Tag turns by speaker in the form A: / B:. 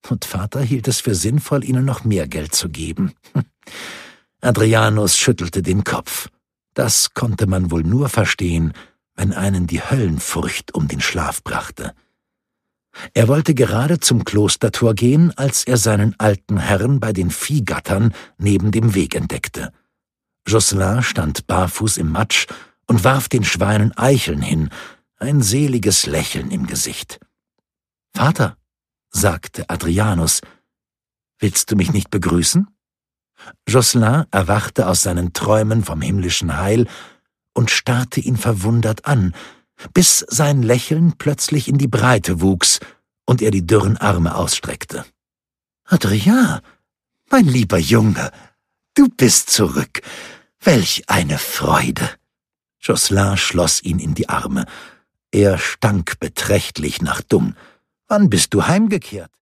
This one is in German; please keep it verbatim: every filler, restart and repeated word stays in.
A: und Vater hielt es für sinnvoll, ihnen noch mehr Geld zu geben. Adrianus schüttelte den Kopf. Das konnte man wohl nur verstehen, wenn einen die Höllenfurcht um den Schlaf brachte. Er wollte gerade zum Klostertor gehen, als er seinen alten Herrn bei den Viehgattern neben dem Weg entdeckte. Josselin stand barfuß im Matsch und warf den Schweinen Eicheln hin, ein seliges Lächeln im Gesicht. »Vater«, sagte Adrianus, »willst du mich nicht begrüßen?« Josselin erwachte aus seinen Träumen vom himmlischen Heil und starrte ihn verwundert an, bis sein Lächeln plötzlich in die Breite wuchs und er die dürren Arme ausstreckte. »Adrien, mein lieber Junge, du bist zurück. Welch eine Freude!« Josselin schloss ihn in die Arme. Er stank beträchtlich nach Dung. »Wann bist du heimgekehrt?«